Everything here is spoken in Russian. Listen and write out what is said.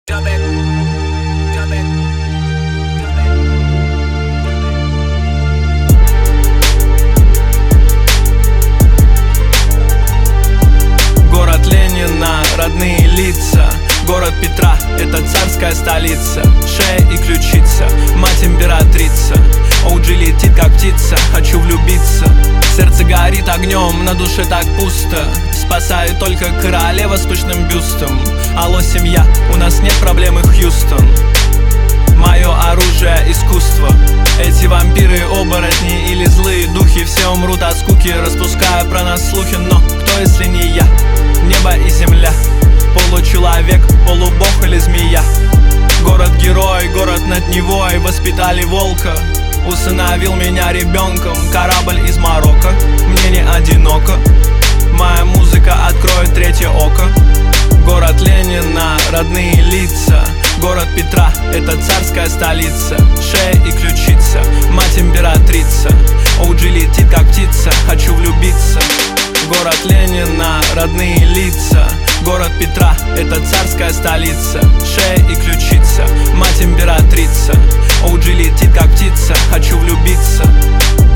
Город Ленина, родные лица. Город Петра, это царская столица. Шея и ключица, мать императрица. OG летит как птица, хочу влюбиться. Сердце горит огнем, на душе так пусто. Спасает только королева с пышным бюстом. Алло, семья, у нас нет проблемы, Хьюстон. Мое оружие — искусство. Эти вампиры, оборотни или злые духи все умрут от скуки, распуская про нас слухи. Но кто, если не я? Небо и земля, получеловек, полубог или змея. Город-герой, город над Невой, воспитали волка. Усыновил меня ребенком корабль из Марокко. Мне не одиноко, моя музыка откроет третье око. Город Ленина, родные лица. Город Петра, это царская столица. Шея и ключица, мать императрица. OG летит как птица, хочу влюбиться. Город Ленина, родные лица. Город Петра, это царская столица. Шея и ключица, мать императрица. OG летит как птица, хочу влюбиться.